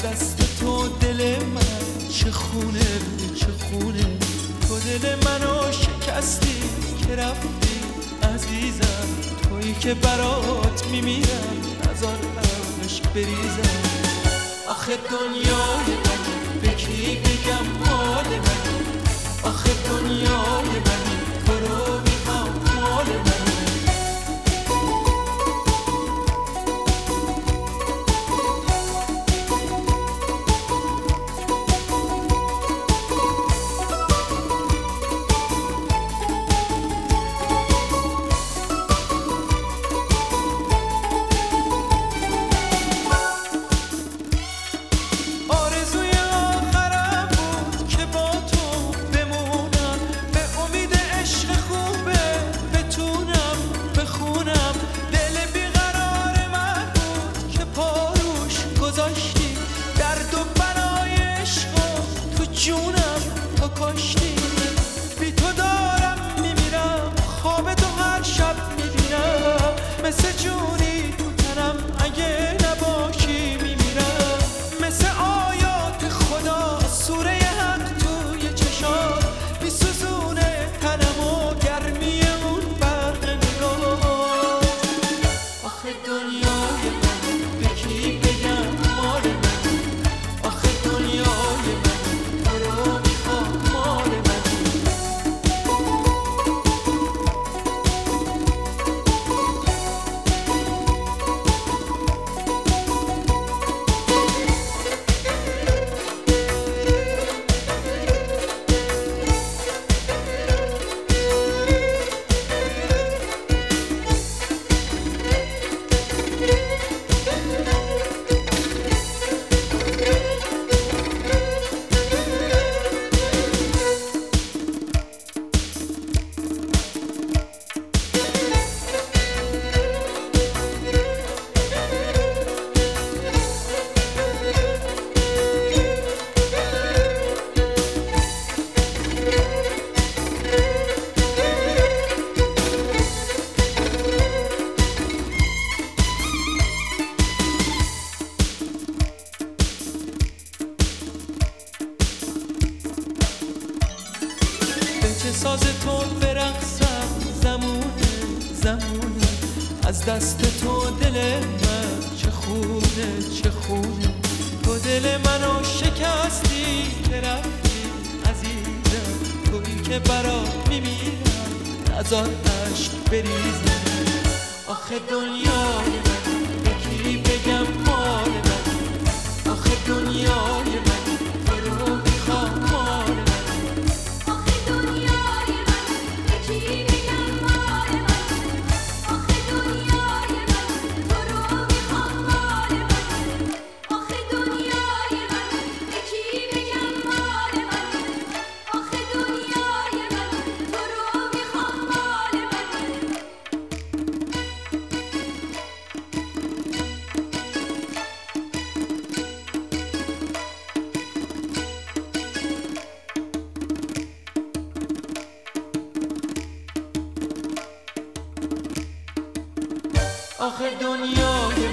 دست تو دل من چه خونه چه خونه، تو دل منو شکستی که رفتی عزیزم، تویی که برات میمیرم نزار عشق بریزم. آخه دنیای من به کی بگم مال من، آخه دنیای من تو رو میخوام مال من. جونم تو کاشتی، بی تو دارم میمیرم، خواب تو هر شب میبینم، مثل جونی تو تنم اگه نباشی میمیرم، مثل آیات خدا سوره حق توی چشات میسوزونه تنم و گرمی اون برق نگاه. آخه دنیای من به کی بگم مال من، آخه دنیای من چه ساز تو برقصم زمونه زمونه، از دست تو دل من چه خونه چه خونه، تو دل منو شکستی که رفتی عزیزم، تویی که برات میمیرم نزار عشق بریزم. آخه دنیای من به کی بگم مال من، آخه دنیای من تو رو میخوام مال من. آخه دنیای